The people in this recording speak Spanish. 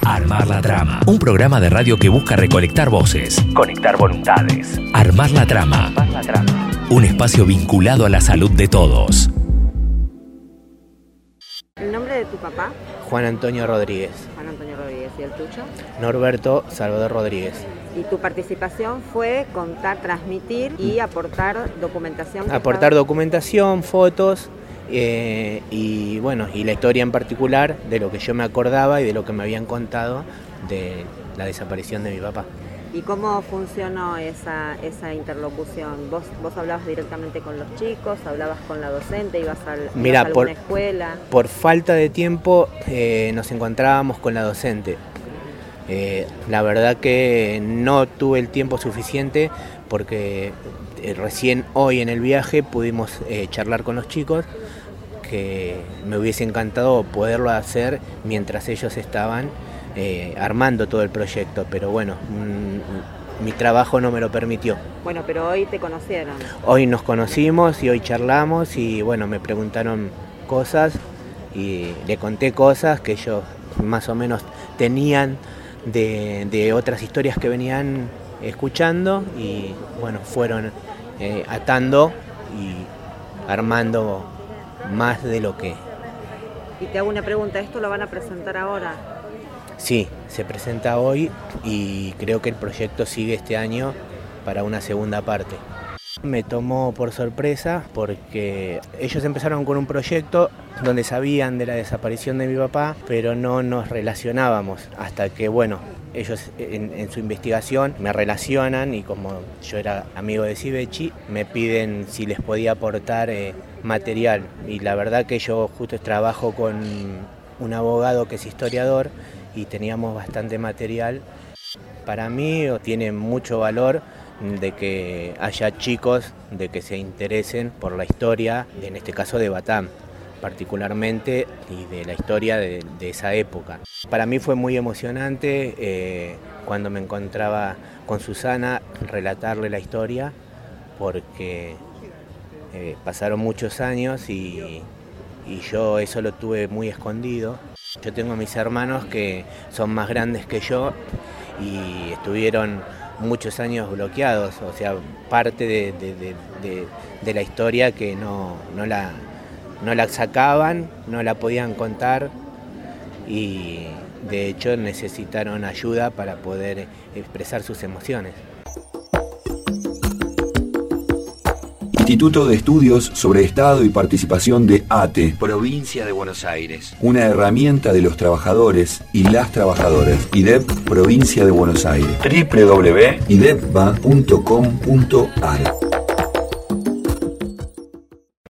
Armar la Trama, un programa de radio que busca recolectar voces, conectar voluntades. Armar la Trama, un espacio vinculado a la salud de todos. ¿El nombre de tu papá? Juan Antonio Rodríguez. Juan Antonio Rodríguez. ¿Y el tuyo? Norberto Salvador Rodríguez. Y tu participación fue contar, transmitir y aportar documentación. Aportar documentación, fotos y bueno, y la historia en particular de lo que yo me acordaba y de lo que me habían contado de la desaparición de mi papá. ¿Y cómo funcionó esa interlocución? ¿Vos hablabas directamente con los chicos? ¿Hablabas con la docente? ¿Ibas a alguna escuela? Por falta de tiempo nos encontrábamos con la docente. La verdad que no tuve el tiempo suficiente porque recién hoy en el viaje pudimos charlar con los chicos, que me hubiese encantado poderlo hacer mientras ellos estaban armando todo el proyecto, pero bueno, mi trabajo no me lo permitió. Bueno, pero hoy te conocieron. Hoy nos conocimos y hoy charlamos y bueno, me preguntaron cosas y le conté cosas que ellos más o menos tenían de otras historias que venían escuchando y bueno, fueron atando y armando más de lo que... Y te hago una pregunta, ¿esto lo van a presentar ahora? Sí, se presenta hoy y creo que el proyecto sigue este año para una segunda parte. Me tomó por sorpresa porque ellos empezaron con un proyecto donde sabían de la desaparición de mi papá, pero no nos relacionábamos hasta que, bueno, ellos en su investigación me relacionan y como yo era amigo de Sivechi, me piden si les podía aportar material. Y la verdad que yo justo trabajo con un abogado que es historiador y teníamos bastante material. Para mí tiene mucho valor de que haya chicos de que se interesen por la historia, en este caso de Batam particularmente, y de la historia de esa época. Para mí fue muy emocionante cuando me encontraba con Susana relatarle la historia, porque pasaron muchos años y yo eso lo tuve muy escondido. Yo tengo a mis hermanos que son más grandes que yo y estuvieron muchos años bloqueados, o sea, parte de la historia que no la sacaban, no la podían contar y de hecho necesitaron ayuda para poder expresar sus emociones. Instituto de Estudios sobre Estado y Participación de ATE, Provincia de Buenos Aires. Una herramienta de los trabajadores y las trabajadoras. IDEP, Provincia de Buenos Aires. www.idepba.com.ar